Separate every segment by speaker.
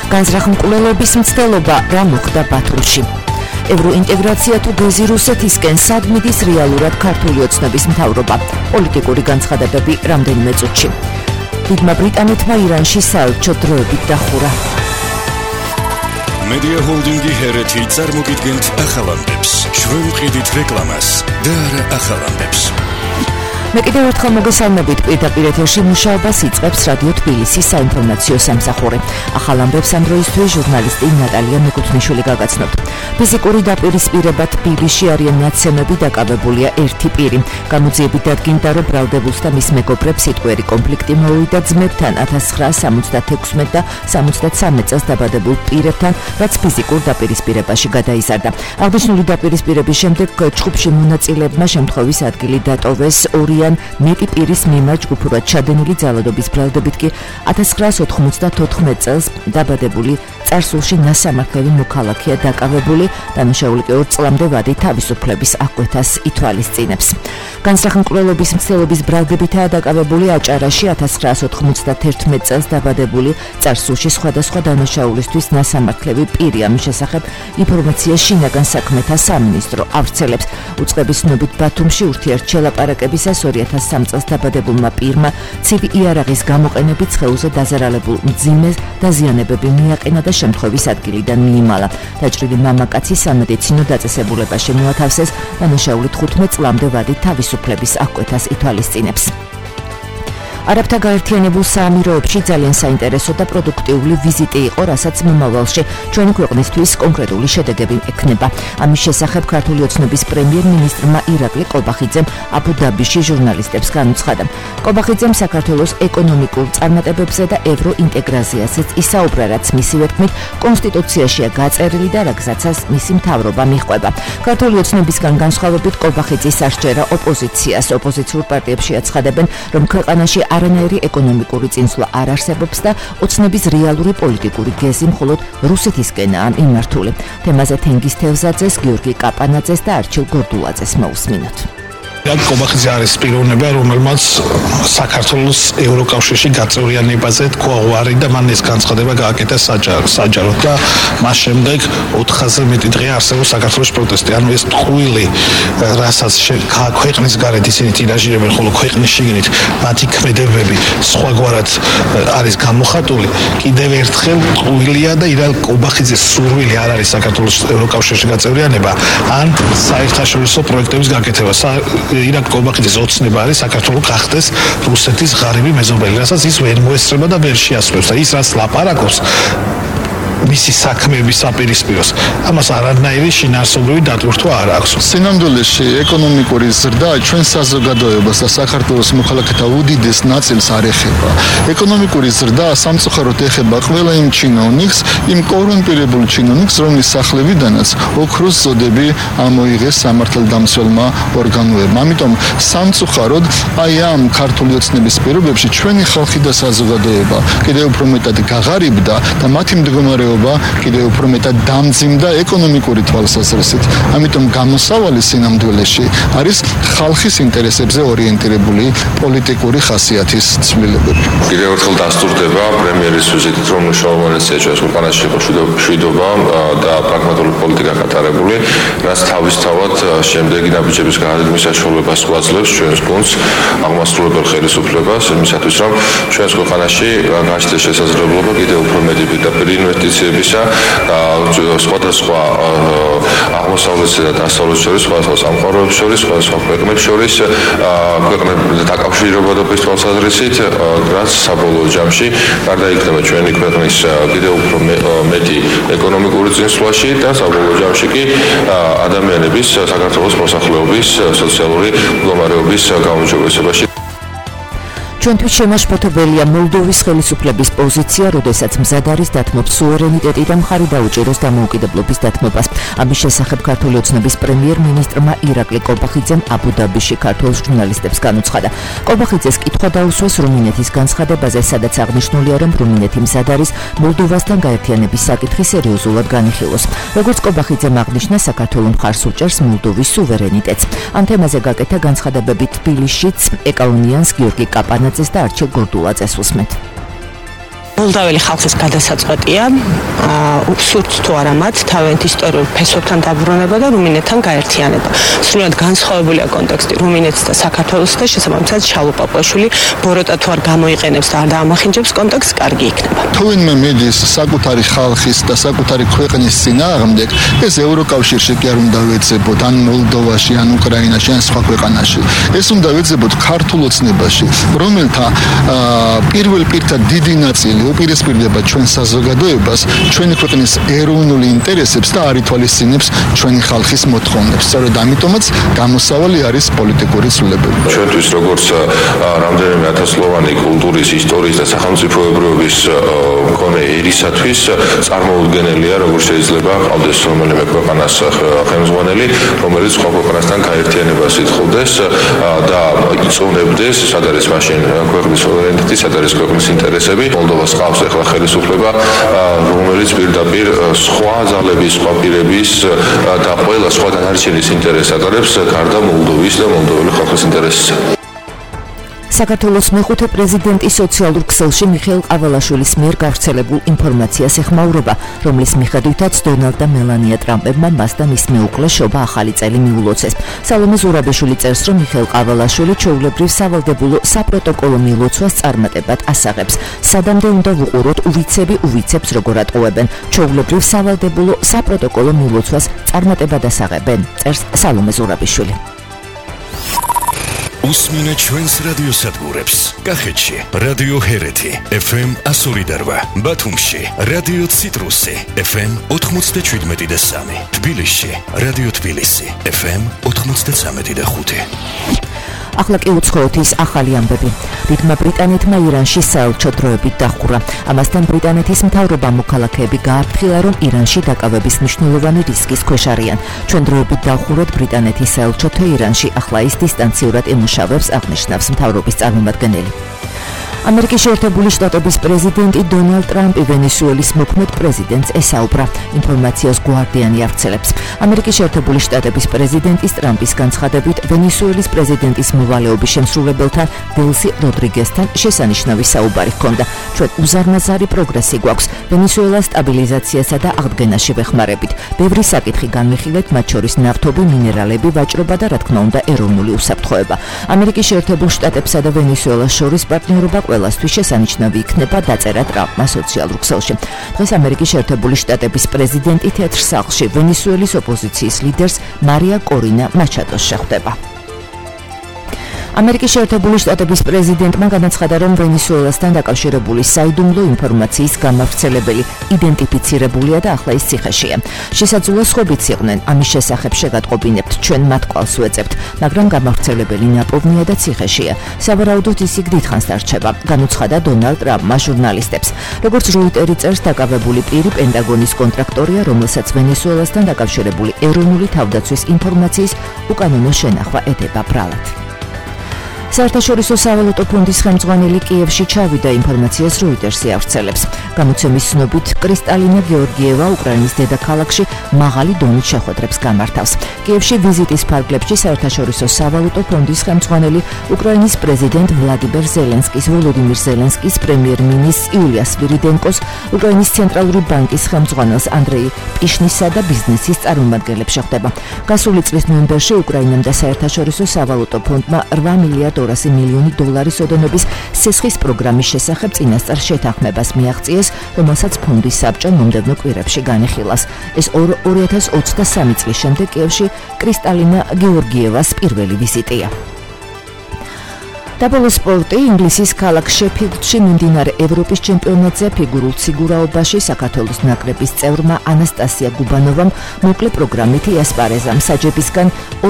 Speaker 1: განზრახმკვლელობის მცდელობა რა მოხდა ბათუმში. ევროინტეგრაცია თუ გეზი რუსეთისკენ სად მიდის რეალურად ქართული ოცნების მთავრობა. პოლიტიკური განცხადებები რამდენიმე წუთში. დიდმა ბრიტანეთმა ირანში საელჩო დროებით დახურა.
Speaker 2: Media Holding-ი ჰერეთი წარმოგიდგენთ ახალამდებს. ჩვენ ვყიდით რეკლამას და არა ახალამდებს.
Speaker 1: მე კიდევ ერთხელ მოგესალმებით, პირდაპირ ეთერში მუშაობას იწყებს რადიო თბილისის საინფორმაციო სამსახური. ახალ ამბებს ამ დროისთვის ჟურნალისტი ნატალია მეკუთვნიშვილი გაგაცნობთ. ფიზიკური დაპირისპირება თბილისში არიან ნაცემები დაკავებულია ერთი პირი. გამოძიებით დადგინდა, რომ ბრალდებულს და მის მეგობრებს სიტყვიერი კონფლიქტი მოუვიდა ძმებთან 1976 და 73 წელს დაბადებულ პირებთან, რაც ფიზიკურ დაპირისპირებაში გადაიზარდა. აღნიშნული დაპირისპირების შემდეგ ჯგუფში მონაწილეებმა შემთხვევის ადგილი დატოვეს. მეტი პირის მიმართ ჯგუფურად ჩადენილი ძალადობის ბრალდებით კი 1994 წელს დაბადებული წარსულში ნასამართლელი მოქალაქეა დაკავებული, დანაშაული კი 2 წლამდე ვადით თავისუფლების აღკვეთას ითვალისწინებს. განზრახმკვლელობის მცდელობის ბრალდებითაა დაკავებული აჭარაში 1991 წელს დაბადებული წარსულში სხვადასხვა დანაშაულისთვის ნასამართლები პირი. ამის შესახებ ინფორმაცია შინაგან საქმეთა სამინისტრო ავრცელებს. უწყების ცნობით ბათუმში ურთიერთშელაპარაკებისას 2003 წელს დაბადებულმა პირმა ცივი იარაღის გამოყენებით სხეულზე დაზარალებულ მძიმე დაზიანებები მიაყენა და შემთხვევის ადგილიდან მიიმალა. დაჭრილი მამაკაცი სამედიცინო დაწესებულებაში მოათავსეს, დანაშაული 15 წლამდე ვადით თავისუფლების აღკვეთას ითვალისწინებს. არაბთა გაერთიანებულ საამიროებში ძალიან საინტერესო და პროდუქტიული ვიზიტი იყო, რასაც მომავალში ჩვენი ქვეყნისთვის კონკრეტული შედეგები ექნება. ამის შესახებ ქართული ოცნების პრემიერ-მინისტრმა ირაკლი კობახიძემ აბუ-დაბიში ჟურნალისტებს განუცხადა. კობახიძემ საქართველოს ეკონომიკურ წარმატებებზე და ევროინტეგრაციაზეც ისაუბრა, რაც მისივე თქმით კონსტიტუციაშია გაწერილი და რაგზაცაც მისი მთავრობა მიჰყვება. ქართული ოცნებისგან განსხვავებით კობახიძის არ სჯერა ოპოზიციას. ოპოზიციურ პარტიებში აცხადებენ, რომ ქვეყანაში არანაირი ეკონომიკური წინსვლა არ არსებობს და ოცნების რეალური პოლიტიკური გეზი მხოლოდ რუსეთისკენაა მიმართული. თემაზე თენგიზ თევზაძეს, გიორგი კაპანაძეს და არჩილ გორდულაძეს მოусმინოთ.
Speaker 3: კობახიძე არის პიროვნება, რომელმაც საქართველოს ევროკავშირში გაწევრიანებაზე თქვა უარი და მან ეს განცხადება გააკეთა საჯაროდ და მას შემდეგ 4-ზე მეტი დღე არსებობს საქართველოს პროტესტი. ანუ ეს ტყუილი, რასაც ქვეყნის გარეთ ისინი ტირაჟირებენ, ხოლო ქვეყნის შიგნით მათი ქმედებები სხვაგვარად არის გამოხატული. კიდევ ერთხელ ტყუილია და ირაკლ კობახიძეს სურვილი არ არის საქართველოს ევროკავშირში გაწევრიანება, ან საერთაშორისო პროექტების გაკეთება. ირაკლ კობახიძის ოცნება არის საქართველოს გახდეს რუსეთის ღარიბი მეზობელი, რასაც ის ვერ მოესწრება და ვერ შეასრულებს და ის რაც ლაპარაკობს მისი საქმეების საპირისპიროს, ამას არანაირი შინაარსობრივი დატვირთვა არ აქვს.
Speaker 4: სინამდვილეში ეკონომიკური ზრდა ჩვენ საზოგადოებას და საქართველოს მოქალაქეთა უდიდეს ნაწილს არ ეხება. ეკონომიკური ზრდა სამწუხაროდ ეხება ყველა იმ ჩინოვნიკს, იმ კორუმპირებულ ჩინოვნიკს, რომლის სახლებიდანაც ოქროს ზოდები ამოიღეს სამართალდამცველმა ორგანოებმა. ამიტომ სამწუხაროდ აი ამ ქართული ოცნების პირობებში ჩვენი ხალხი და საზოგადოება კიდევ უფრო მეტად გაღარიბდა და მათი მდგომარეობა კიდევ უფრო მეტად დამძიმდა ეკონომიკური თვალსაზრისით. ამიტომ გამოსავალი სინამდვილეში არის ხალხის ინტერესებზე ორიენტირებული პოლიტიკური ხასიათის ცვლილებები.
Speaker 5: კიდევ ერთხელ დასტურდება პრემიერის ვიზიტით, რომ მშრომელია ჩვენს ქვეყანაში იყო მშვიდობა და პრაგმატული პოლიტიკა გატარებული, რაც თავისთავად შემდეგი ნაბიჯების გადადგმის საშუალებას გვაძლევს ჩვენს გუნდს აღმასრულებელ ხელისუფლებას, იმისათვის რომ ჩვენს ქვეყანაში გაჩნდეს შესაძლებლობა კიდევ უფრო მეტი პირდაპირ ინვესტიციებისა და სხვადასხვა აღმოსავლეთსა და დასავლეთს შორის, სხვადასხვა სამყაროებს შორის, სხვადასხვა ქვეყნებს შორის ქვეყნების დაკავშირებადობის თვალსაზრისით, რაც საბოლოო ჯამში გარდაიქმნება ჩვენი ქვეყნის კიდევ უფრო მეტი ეკონომიკური წინსვლაში და საბოლოო ჯამში კი ადამიანების საქართველოს მოსახლეობის სოციალური მდგომარეობის გაუმჯობესებაში.
Speaker 1: ჩვენთვის შემაშფოთებელია მოლდოვის ხელისუფლების პოზიცია, როდესაც მზად არის დათმობს სუვერენიტეტი და მხარი დაუჭიროს დამოუკიდებლობის დათმობას. ამის შესახებ ქართული ოცნების პრემიერ-მინისტრმა ირაკლი კობახიძემ აბუ-დაბიში ქართულ ჟურნალისტებს განუცხადა. კობახიძეს კითხვა დაუსვეს რუმინეთის განცხადებაზე, სადაც აღნიშნულია, რომ რუმინეთი მზად არის მოლდოვასთან გაერთიანების საკითხი სერიოზულად განიხილოს. როგორც კობახიძემ აღნიშნა, საქართველო მხარს უჭერს მოლდოვის სუვერენიტეტს. ამ თემაზე გაკეთა განცხადებები თბილისშიც ეკაუნიანს, გიორგი კაპანაძეს და არჩილ გორდულაძეს უსმენთ.
Speaker 6: მოლდაველი ხალხის გადასაწყვეტია სურთ თუ არა მათ თავიანთ ისტორიულ ფესვებთან დაბრუნება და რუმინეთთან გაერთიანება. სრულად განსხვავებულია კონტექსტი რუმინეთს და საქართველოს და შესაბამისად შალო პაპუაშვილი ბოროტა თუ არ გამოიყენებს და არ დაამახინჯებს კონტექსტს, კარგი იქნება.
Speaker 4: თუ ვინმე მიდის საკუთარი ხალხის და საკუთარი ქვეყნის წინააღმდეგ, ეს ევროკავშირში კი არ უნდა ვეძებოთ, ან მოლდოვაში, ან უკრაინაში, ან სხვა ქვეყანაში. ეს უნდა ვეძებოთ ქართულ ოცნებაში, რომელთა პირველ პირთა დიდი ნაწილი უპირისპირდება ჩვენ საზოგადოებას, ჩვენი ქვეყნის ეროვნული ინტერესებს და არ ითვალისწინებს ჩვენი ხალხის მოთხოვნებს. სწორედ ამიტომაც გამოსავალი არის პოლიტიკური ცვლილებები.
Speaker 5: ჩვენთვის როგორც რამდენიმე ათასწლოვანი კულტურის, ისტორიის და სახელმწიფოებრიობის მქონე ერისათვის წარმოუდგენელია, როგორ შეიძლება ყავდეს რომელიმე ქვეყანას ხელმძღვანელი, რომელიც სხვა ქვეყანასთან გაერთიანებას ითხოვდეს და იწოვნებდეს, სად არის მაშინ ქვეყნის სუვერენიტეტი, სად არის ქვეყნის ინტერესები. მოლდოვას ყავს ახლა ხელისუფლება, რომელიც პირდაპირ სხვა ძალების, სხვა პირების და ყველა სხვა დანარჩენის ინტერესს ატარებს, გარდა მოლდოვის და მოლდოველი ხალხის ინტერესისა.
Speaker 1: საქართველოს მეხუთე პრეზიდენტი სოციალურ ქსელში მიხეილ ყავალაშვილის მიერ გავრცელებულ ინფორმაციას ეხმაურება, რომლის მიხედვითაც დონალდ და მელანია ტრამპებმა მას და მის მეუღლეს შობა ახალი წელი მიულოცეს. სალომე ზურაბიშვილი წერს, რომ მიხეილ ყავალაშვილი ჩვეულებრივ სავალდებულო საპროტოკოლო მილოცვას წარმატებად ასაღებს. სადამდე უნდა ვუყუროთ უვიცები უვიცებს როგორ ატყუებენ. ჩვეულებრივ სავალდებულო საპროტოკოლო მილოცვას წარმატებად ასაღებენ, წერს სალომე ზურაბიშვილი.
Speaker 2: უსმინე ჩვენს რადიოსადგურებს. კახეთში რადიო ჰერეთი FM 102.8, ბათუმში რადიო ციტრუსი FM 97.3, თბილისში რადიო თბილისი FM 93.5.
Speaker 1: ახლა კი უცხოეთ ის ახალი ამბები. რითმა ბრიტანეთმა ირანში საელჩო დროებით დახურა. ამასთან ბრიტანეთის მთავრობა მოქალაქეები გააფრთხილა, რომ ირანში დაკავების მნიშვნელოვანი რისკის ქვეშ არიან. ჩვენ დროებით დავხუროთ ბრიტანეთის საელჩო თეირანში, ახლა ის დისტანციურად ემუშავებს, აღნიშნავს მთავრობის წარმომადგენელი. ამერიკის შეერთებული შტატების პრეზიდენტი დონალდ ტრამპი ვენესუელის მოქმედ პრეზიდენტს ესაუბრა. ინფორმაციას Guardian-ი აღწერს. ამერიკის შეერთებული შტატების პრეზიდენტის ტრამპის განცხადებით, ვენესუელის პრეზიდენტის მოვალეობის შემსრულებელთან დელსი როდრიგესთან შესანიშნავი საუბარი ჰქონდა. ჩვენ უზარმაზარი პროგრესი გვაქვს ვენესუელას სტაბილიზაციასა და აღდგენაში ვეხმარებით. ბევრი საკითხი განვიხილეთ, მათ შორის ნავთობი, მინერალები, ვაჭრობა და რა თქმა უნდა ეროვნული უსაფრთხოება. ამერიკის შეერთებულ შტატებსა და ვენესუელას შორის პარტნიორობა ყველასთვის შესანიშნავი იქნება, დაწერა ტრამპმა სოციალურ ქსელში. დღეს ამერიკის შეერთებული შტატების პრეზიდენტი თეთრ სახლში ვენესუელის ოპოზიციის ლიდერს მარია კორინა მაჩადოს შეხვდება. ამერიკის შეერთებული შტატების პრეზიდენტმა განაცხადა, რომ ვენესუელასთან დაკავშირებული საიდუმლო ინფორმაციის გამავრცელებელი იდენტიფიცირებულია და ახლა ის ციხეშია. შესაძლოა სხვებიც იყვნენ, ამის შესახებ შეგატყობინებთ, ჩვენ მათ კვალს ვეძებთ, მაგრამ გამავრცელებელი ნაპოვნია და ციხეშია. სავარაუდოდ ის იქ დიდხანს დარჩება, განუცხადა დონალდ ტრამპმა ჟურნალისტებს. როგორც როიტერი წერს, დაკავებული პირი პენტაგონის კონტრაქტორია, რომელსაც ვენესუელასთან დაკავშირებული ეროვნული თავდაცვის ინფორმაციის უკანონო შენახვა ეთება ბრალად. საერთაშორისო სავალუტო ფონდის ხელმძღვანელი კიევში ჩავიდა, ინფორმაციას როიტერსი ავრცელებს. გამოცემის ცნობით, კრისტალინა გეორგიევა უკრაინის დედაქალაქში მაღალი დონის შეხვედრებს გამართავს. კიევში ვიზიტის ფარგლებში საერთაშორისო სავალუტო ფონდის ხელმძღვანელი უკრაინის პრეზიდენტ ვლადიმერ ზელენსკის, ვოლოდიმირ ზელენსკის, პრემიერ-მინისტრ იულია სვირიდენკოს, უკრაინის ცენტრალური ბანკის ხელმძღვანელს ანდრეი პიშნისა და ბიზნესის წარმომადგენლებს შეხვდება. გასული წლის ნოემბერში უკრაინამ და საერთაშორისო სავალუტო ფონდმა 8 მილიარდ $200 ოდენობის სესხის პროგრამის შესახებ წინასწარ შეთანხმებას მიაღწიეს, რომელსაც ფონდის საბჭომ მომდევნო კვირებში განიხილავს. ეს 2023 წლის შემდეგ კიევში კრისტალინა გეორგიევას პირველი ვიზიტია. დაბოლო სპორტი ინგლისის ქალაქ შეფილდში მიმდინარე ევროპის ჩემპიონატზე ფიგურულ ციგურაობაში საქართველოს ნაკრების წევრმა ანასტასია გუბანოვამ მოკლე პროგრამით იასპარეზა. საჯებისგან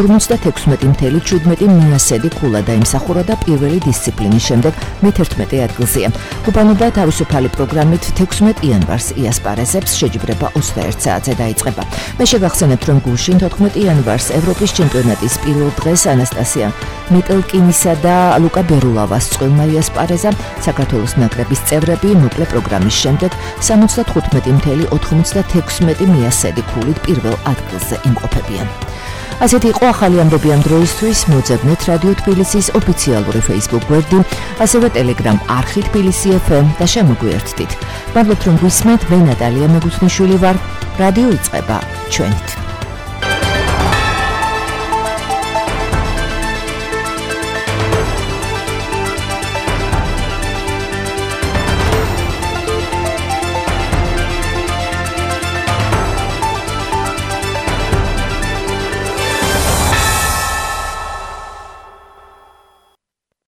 Speaker 1: 56.17 მიასედი ქულა დაიმსახურა და პირველი დისციპლინის შემდეგ მე-11 ადგილზეა. გუბანოვა თავისუფალი პროგრამით 16 იანვარს იასპარეზებს, შეჯიბრება 21 საათზე დაიწყება. მე შეგახსენებთ, რომ გუშინ 14 იანვარს ევროპის ჩემპიონატის პირველ დღეს ანასტასია მეტელკინისა და ბერულავას წყვილმა იასპარეზა. საქართველოს ნაკრების წევრები მოკლე პროგრამის შემდეგ 75.96 მიასედი ქულით პირველ ადგილზე იმყოფებიან. ასეთი იყო ახალი ამბები ამ დროისთვის. მოძებნეთ რადიო თბილისის ოფიციალური Facebook გვერდი, ასევე Telegram არხი თბილისი FM და შემოგვიერთდით. მადლობთ რომ გვისმენთ, მე ნატალია მეგუთნიშვილი ვარ. რადიო იწყება ჩვენით.